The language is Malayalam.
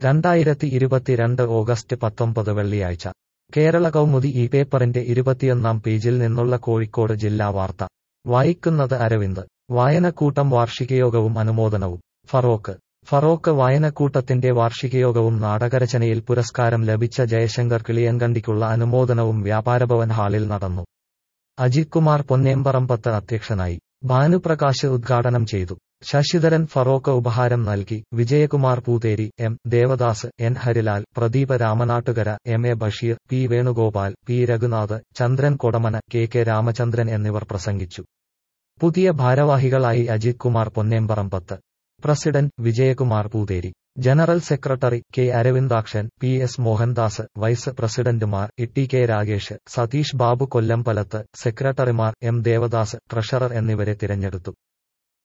2022 ഓഗസ്റ്റ് 19 വെള്ളിയാഴ്ച കേരള കൗമുദി ഈ പേപ്പറിന്റെ 21 പേജിൽ നിന്നുള്ള കോഴിക്കോട് ജില്ലാ വാർത്ത വായിക്കുന്നത് അരവിന്ദ്. വായനക്കൂട്ടം വാർഷികയോഗവും അനുമോദനവും. ഫറോക്ക് വായനക്കൂട്ടത്തിന്റെ വാർഷികയോഗവും നാടകരചനയിൽ പുരസ്കാരം ലഭിച്ച ജയശങ്കർ കിളിയങ്കണ്ടിക്കുള്ള അനുമോദനവും വ്യാപാരഭവൻ ഹാളിൽ നടന്നു. അജിത് കുമാർ പൊന്നേമ്പറമ്പത്ത് അധ്യക്ഷനായി. ഭാനുപ്രകാശ് ഉദ്ഘാടനം ചെയ്തു. ശശിധരൻ ഫറോക്ക് ഉപഹാരം നൽകി. Vijayakumar Pootheri, M Devadas, N Harilal, Pradeep Ramanattukara, M A Basheer, P Venugopal, P Raghunath, Chandran Kodamana, K K Ramachandran എന്നിവർ പ്രസംഗിച്ചു. പുതിയ ഭാരവാഹികളായി Ajith Kumar Ponnemparambath, president Vijayakumar Pootheri, general secretary K Aravindakshan, P S Mohandas, vice പ്രസിഡന്റുമാർ ടി കെ രാഗേഷ്, സതീഷ് ബാബു കൊല്ലമ്പലത്ത്, സെക്രട്ടറിമാർ എം ദേവദാസ്, ട്രഷറർ എന്നിവരെ തിരഞ്ഞെടുത്തു.